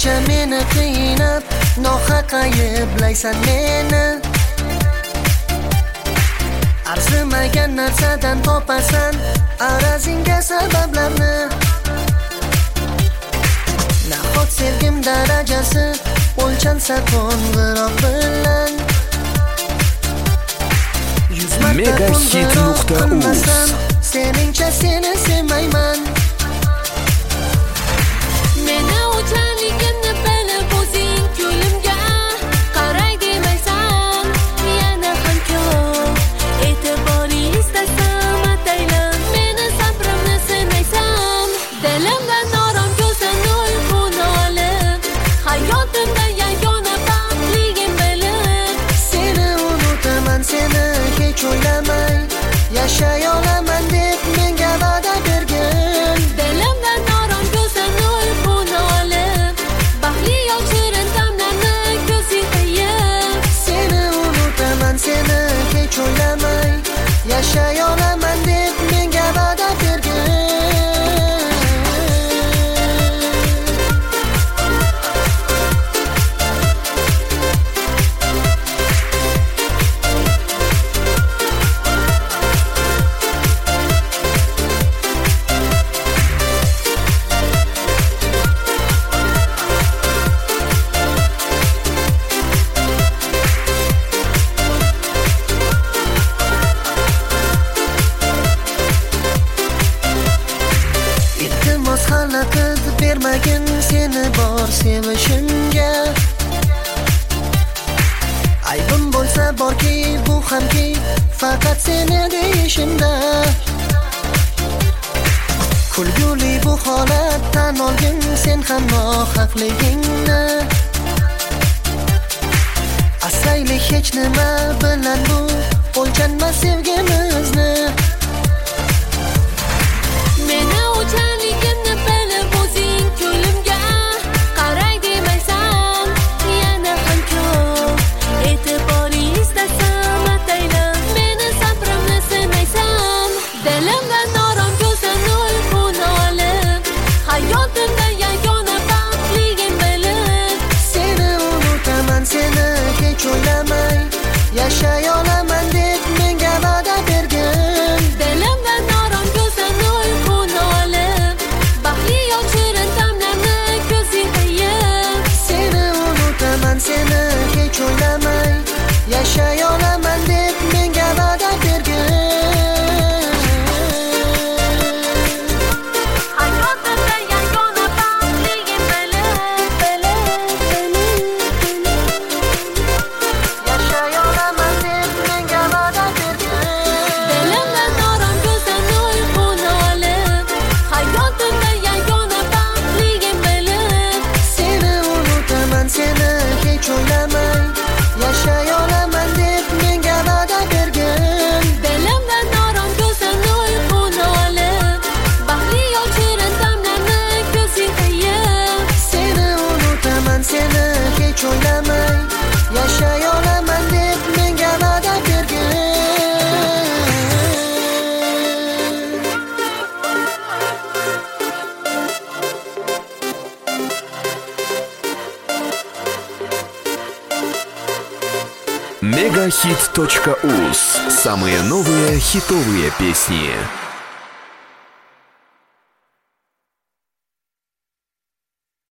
shuncha meni qiynab, nohaq ayblaysan meni. Arzimagan narsadan topasan arazingga sabablarni. Nahot sevgim darajasi o'lchansa qo'ng'iroq bilan. Megahit.uz Seningcha seni sevmayman. Meni o'chligimni bilib o'zing ko'limga qaray demaysan. Yana ham ko'p e'tibori istasam ataylan. Meni sabrimni sinaysan. Dilimdan orom ko'zdan uyquni olib, hayotimda yagona baxtligim bilib. Seni unutaman, seni hech o'ylamay yashay olaman deb menga va'da bergin. Dilimdan orom ko'zdan uyquni olib, baxtli yo'q shirin damlarni ko'zing tayib. Seni unutaman, seni hech o'ylamay yashay olaman deb menga va'da bergin. Iltimos xalaqit bermagin seni bor sevishimga. Aybim bo'lsa borki, bu hamki faqat seni deyishimda. Kulguli bu holat, tan olgin sen ham nohaqligingni. Asaylik hech nima bilan bu o'lchanmas sevgimizni. Meni o'chligimni bilib o'zing ko'limga qaray demaysan. Yana ham ko'p e'tibori istasam ataylan. Meni sabrimni sinaysan. Dilimdan orom ko'zdan uyquni olib, hayotimda yagona baxtligim bilib. Seni unutaman, seni hech o'ylamay yashay olaman deb menga va'da bergin. Dilimdan orom ko'zdan uyquni olib, baxtli yo'q shirin damlarni ko'zing tayib. Seni unutaman, seni hech o'ylamay yashay olaman deb menga va'da bergin. Hayotimda yagona baxtligim Yashay olaman deb menga va'da bergin. Dilimdan orom ko'zdan uyquni olib, hayotimda yagona baxtligim bilib. Seni unutaman, seni hech o'ylamay yashay olaman deb menga va'da bergin. Dilimdan orom ko'zdan uyquni olib, baxtli yo'q shirin damlarni ko'zing tayib. Seni unutaman, seni hech o'ylamay yashay olaman deb menga va'da bergin. Megahit.uz. Самые новые хитовые песни.